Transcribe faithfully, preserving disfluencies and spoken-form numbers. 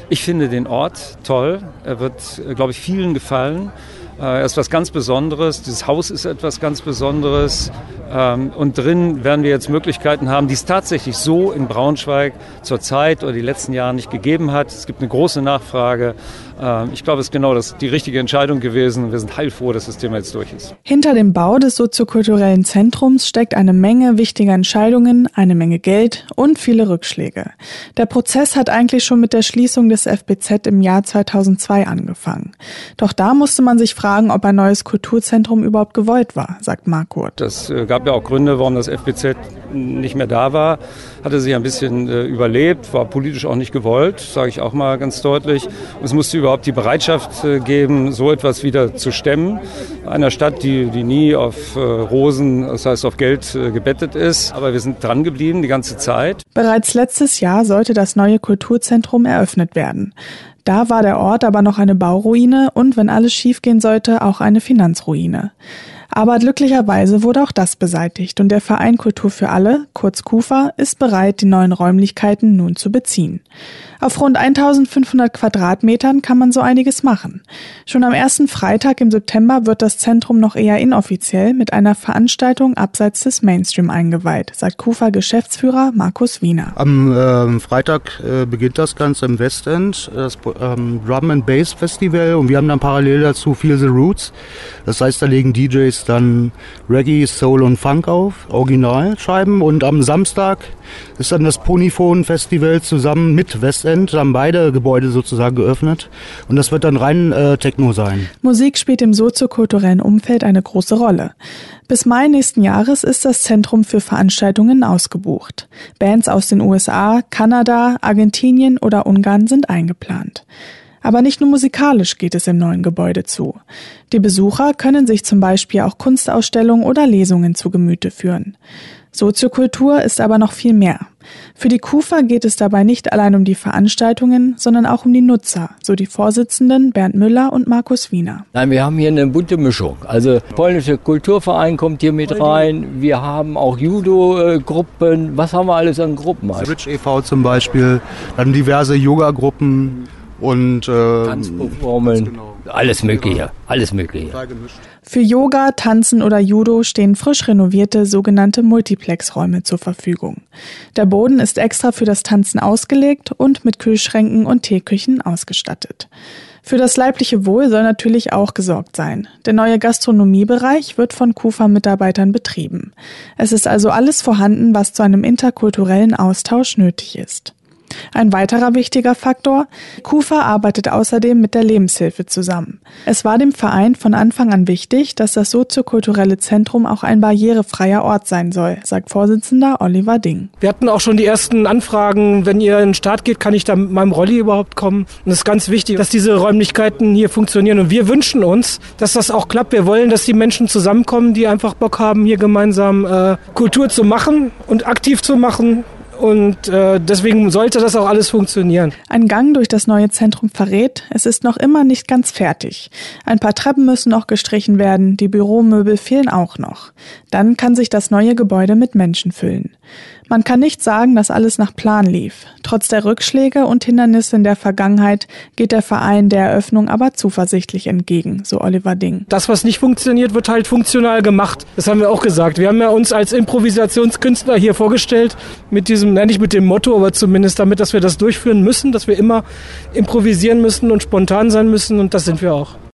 Ich finde den Ort toll. Er wird, glaube ich, vielen gefallen. Er ist was ganz Besonderes. Dieses Haus ist etwas ganz Besonderes. Und drin werden wir jetzt Möglichkeiten haben, die es tatsächlich so in Braunschweig zur Zeit oder die letzten Jahre nicht gegeben hat. Es gibt eine große Nachfrage. Ich glaube, es ist genau das, die richtige Entscheidung gewesen. Wir sind heilfroh, dass das Thema jetzt durch ist. Hinter dem Bau des soziokulturellen Zentrums steckt eine Menge wichtiger Entscheidungen, eine Menge Geld und viele Rückschläge. Der Prozess hat eigentlich schon mit der Schließung des F B Z im Jahr zweitausendzwei angefangen. Doch da musste man sich fragen, ob ein neues Kulturzentrum überhaupt gewollt war, sagt Marquardt. Das äh, gab ja auch Gründe, warum das F B Z nicht mehr da war. Hatte sich ein bisschen äh, überlebt, war politisch auch nicht gewollt, sage ich auch mal ganz deutlich. Und es musste überhaupt die Bereitschaft äh, geben, so etwas wieder zu stemmen. Einer Stadt, die, die nie auf äh, Rosen, das heißt auf Geld äh, gebettet ist. Aber wir sind dran geblieben die ganze Zeit. Bereits letztes Jahr sollte das neue Kulturzentrum eröffnet werden. Da war der Ort aber noch eine Bauruine und, wenn alles schiefgehen sollte, auch eine Finanzruine. Aber glücklicherweise wurde auch das beseitigt und der Verein Kultur für alle, kurz KUFA, ist bereit, die neuen Räumlichkeiten nun zu beziehen. Auf rund eintausendfünfhundert Quadratmetern kann man so einiges machen. Schon am ersten Freitag im September wird das Zentrum noch eher inoffiziell mit einer Veranstaltung abseits des Mainstream eingeweiht, sagt KUFA-Geschäftsführer Markus Wiener. Am äh, Freitag äh, beginnt das Ganze im Westend, das ähm, Drum and Bass Festival, und wir haben dann parallel dazu Feel the Roots. Das heißt, da legen D Js dann Reggae, Soul und Funk auf, Originalscheiben, und am Samstag ist dann das Ponyphon Festival zusammen mit Westend, da haben beide Gebäude sozusagen geöffnet, und das wird dann rein äh, Techno sein. Musik spielt im soziokulturellen Umfeld eine große Rolle. Bis Mai nächsten Jahres ist das Zentrum für Veranstaltungen ausgebucht. Bands aus den U S A, Kanada, Argentinien oder Ungarn sind eingeplant. Aber nicht nur musikalisch geht es im neuen Gebäude zu. Die Besucher können sich zum Beispiel auch Kunstausstellungen oder Lesungen zu Gemüte führen. Soziokultur ist aber noch viel mehr. Für die KUFA geht es dabei nicht allein um die Veranstaltungen, sondern auch um die Nutzer, so die Vorsitzenden Bernd Müller und Markus Wiener. Nein, wir haben hier eine bunte Mischung. Also polnische Kulturverein kommt hier mit rein, wir haben auch Judo-Gruppen, was haben wir alles an Gruppen? Switch e V zum Beispiel, dann diverse Yoga-Gruppen und äh, Tanzperformen, genau. Alles Mögliche, alles Mögliche. Für Yoga, Tanzen oder Judo stehen frisch renovierte sogenannte Multiplex-Räume zur Verfügung. Der Boden ist extra für das Tanzen ausgelegt und mit Kühlschränken und Teeküchen ausgestattet. Für das leibliche Wohl soll natürlich auch gesorgt sein. Der neue Gastronomiebereich wird von KUFA-Mitarbeitern betrieben. Es ist also alles vorhanden, was zu einem interkulturellen Austausch nötig ist. Ein weiterer wichtiger Faktor: KUFA arbeitet außerdem mit der Lebenshilfe zusammen. Es war dem Verein von Anfang an wichtig, dass das soziokulturelle Zentrum auch ein barrierefreier Ort sein soll, sagt Vorsitzender Oliver Ding. Wir hatten auch schon die ersten Anfragen, wenn ihr in den Start geht, kann ich da mit meinem Rolli überhaupt kommen? Und es ist ganz wichtig, dass diese Räumlichkeiten hier funktionieren. Und wir wünschen uns, dass das auch klappt. Wir wollen, dass die Menschen zusammenkommen, die einfach Bock haben, hier gemeinsam äh, Kultur zu machen und aktiv zu machen. Und äh, deswegen sollte das auch alles funktionieren. Ein Gang durch das neue Zentrum verrät, es ist noch immer nicht ganz fertig. Ein paar Treppen müssen noch gestrichen werden, die Büromöbel fehlen auch noch. Dann kann sich das neue Gebäude mit Menschen füllen. Man kann nicht sagen, dass alles nach Plan lief. Trotz der Rückschläge und Hindernisse in der Vergangenheit geht der Verein der Eröffnung aber zuversichtlich entgegen, so Oliver Ding. Das, was nicht funktioniert, wird halt funktional gemacht. Das haben wir auch gesagt. Wir haben ja uns als Improvisationskünstler hier vorgestellt, mit diesem, nein, nicht mit dem Motto, aber zumindest damit, dass wir das durchführen müssen, dass wir immer improvisieren müssen und spontan sein müssen, und das sind wir auch.